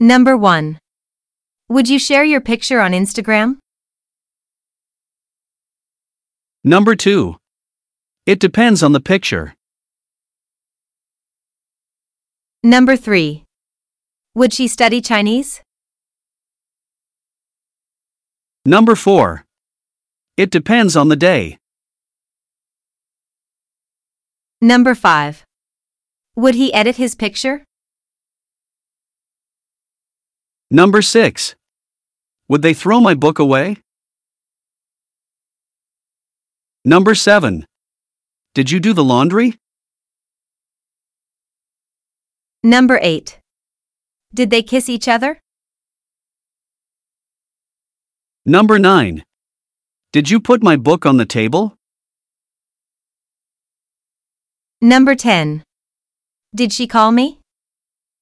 Number 1. Would you share your picture on Instagram? Number 2. It depends on the picture. Number 3. Would she study Chinese? Number 4. It depends on the day. Number 5. Would he edit his picture? Number 6. Would they throw my book away? Number 7. Did you do the laundry? Number 8. Did they kiss each other? Number 9. Did you put my book on the table? Number 10. Did she call me?